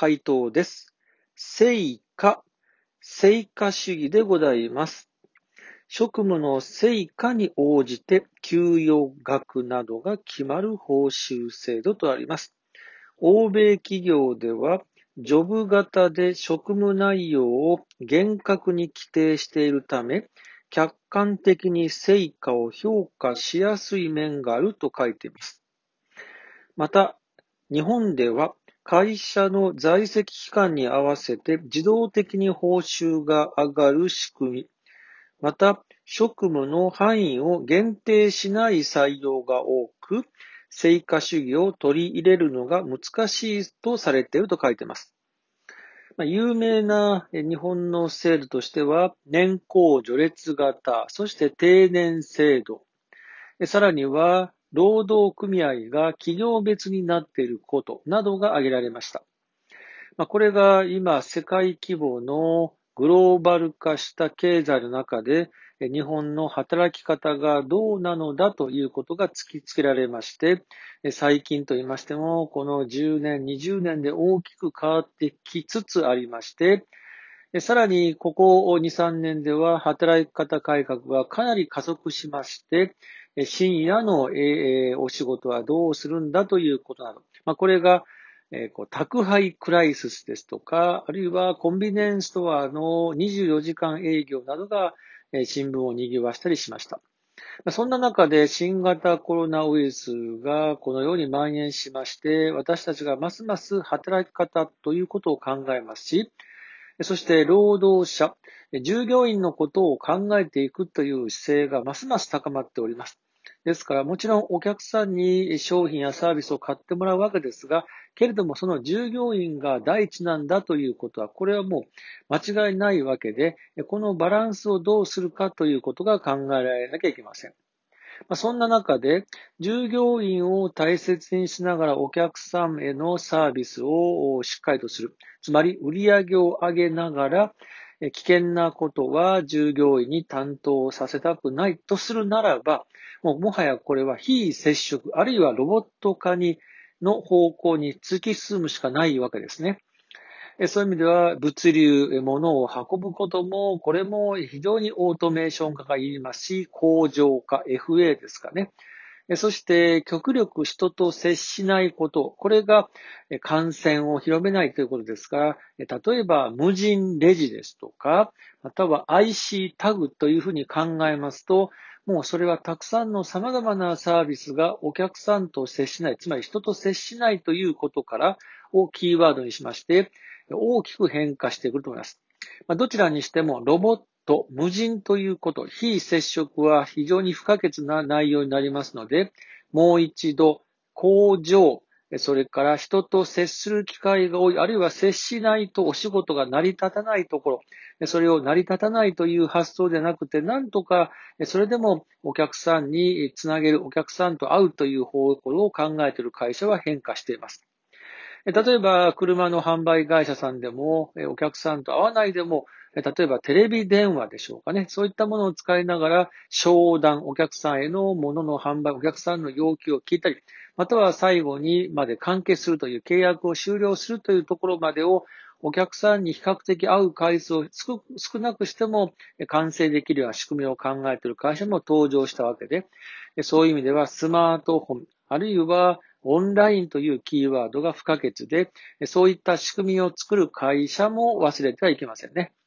回答です。成果主義でございます。職務の成果に応じて給与額などが決まる報酬制度とあります。欧米企業では、ジョブ型で職務内容を厳格に規定しているため、客観的に成果を評価しやすい面があると書いています。また、日本では会社の在籍期間に合わせて自動的に報酬が上がる仕組み、また、職務の範囲を限定しない採用が多く、成果主義を取り入れるのが難しいとされていると書いています。有名な日本の制度としては、年功序列型、そして定年制度、さらには、労働組合が企業別になっていることなどが挙げられました。これが今、世界規模のグローバル化した経済の中で、日本の働き方がどうなのだということが突きつけられまして、最近と言いましても、この10年、20年で大きく変わってきつつありまして、さらにここ2、3年では働き方改革がかなり加速しまして、深夜のお仕事はどうするんだということなど、これが宅配クライシスですとか、あるいはコンビニエンスストアの24時間営業などが新聞を賑わしたりしました。そんな中で新型コロナウイルスがこのように蔓延しまして、私たちがますます働き方ということを考えますし、そして労働者、従業員のことを考えていくという姿勢がますます高まっております。ですから、もちろんお客さんに商品やサービスを買ってもらうわけですが、けれどもその従業員が第一なんだということは、これはもう間違いないわけで、このバランスをどうするかということが考えられなきゃいけません。そんな中で、従業員を大切にしながらお客さんへのサービスをしっかりとする。つまり、売上を上げながら、危険なことは従業員に担当させたくないとするならば、もはやこれは非接触、あるいはロボット化の方向に突き進むしかないわけですね。そういう意味では、物流、物を運ぶことも、これも非常にオートメーション化がいりますし、工場化、FA ですかね。そして、極力人と接しないこと、これが感染を広めないということですから、例えば無人レジですとか、または IC タグというふうに考えますと、もうそれはたくさんの様々なサービスがお客さんと接しない、つまり人と接しないということからをキーワードにしまして、大きく変化してくると思います。どちらにしてもロボット、無人ということ、非接触は非常に不可欠な内容になりますので、もう一度、工場、それから人と接する機会が多い、あるいは接しないとお仕事が成り立たないところ、それを成り立たないという発想ではなくて、なんとか、それでもお客さんにつなげる、お客さんと会うという方向を考えている会社は変化しています。例えば、車の販売会社さんでも、お客さんと会わないでも、例えばテレビ電話でしょうかね。そういったものを使いながら、商談、お客さんへのものの販売、お客さんの要求を聞いたり、または最後にまで完結するという契約を終了するというところまでを、お客さんに比較的会う回数を少なくしても完成できるような仕組みを考えている会社も登場したわけで、そういう意味ではスマートフォン、あるいはオンラインというキーワードが不可欠で、そういった仕組みを作る会社も忘れてはいけませんね。